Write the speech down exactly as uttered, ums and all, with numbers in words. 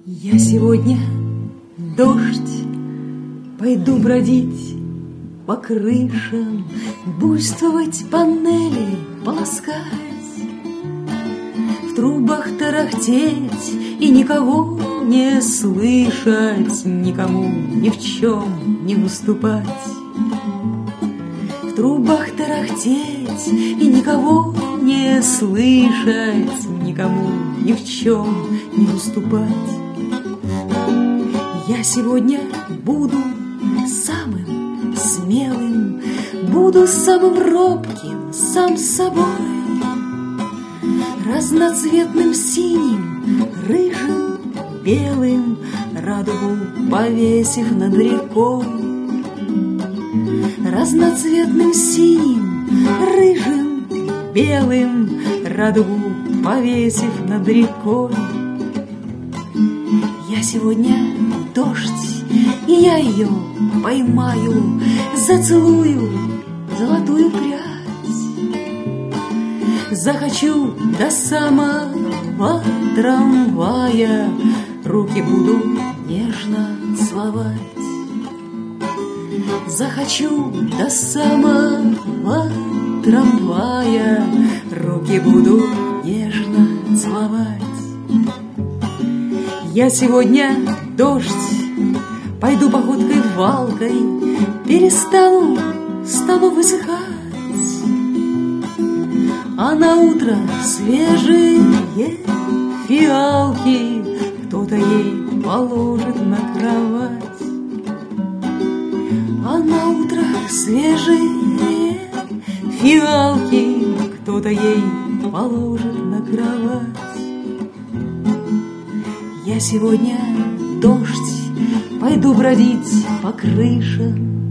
Я сегодня дождь, пойду бродить по крышам, буйствовать панели, полоскать, в трубах тарахтеть и никого не слышать, никому ни в чем не уступать. В трубах тарахтеть и никого не слышать, никому ни в чем не уступать. Я сегодня буду самым смелым, буду самым робким, сам с собой, разноцветным синим, рыжим, белым, радугу повесив над рекой. Разноцветным синим, рыжим, белым, радугу повесив над рекой. Я сегодня дождь, и я ее поймаю, зацелую золотую прядь. Захочу до самого трамвая, руки буду нежно целовать. Захочу до самого трамвая, руки буду нежно целовать. Я сегодня дождь, пойду походкой валкой, перестану, стану высыхать, а на утро свежие фиалки кто-то ей положит на кровать. А на утро свежие фиалки кто-то ей положит на кровать. Я сегодня дождь, пойду бродить по крышам,